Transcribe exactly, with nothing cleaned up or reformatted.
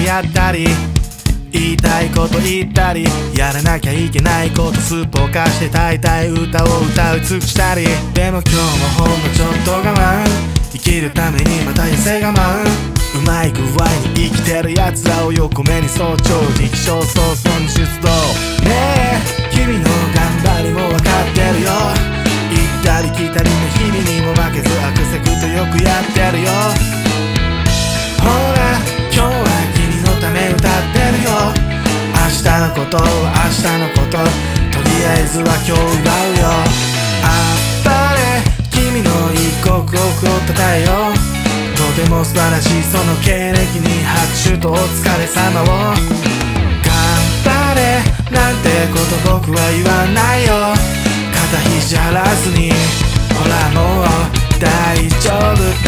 やったり言いたいこと言ったりやらなきゃいけないことすっぽかして大体歌を歌う尽くしたりでも今日もほんのちょっと我慢生きるためにまた痩せ我慢うまい具合に生きてる奴らを横目に早朝力小早々に出動ねえ君の頑張りも分かってるよ行ったり来たりの日々にも負けずアクセクとよくやってるよほら今日は君のため歌ってるよ明日のことは明日のこととりあえずは今日奪うよあっぱれ君の一刻をたたえようとても素晴らしいその経歴に拍手とお疲れ様を頑張れなんてこと僕は言わないよ肩肘張らずにほらもう大丈夫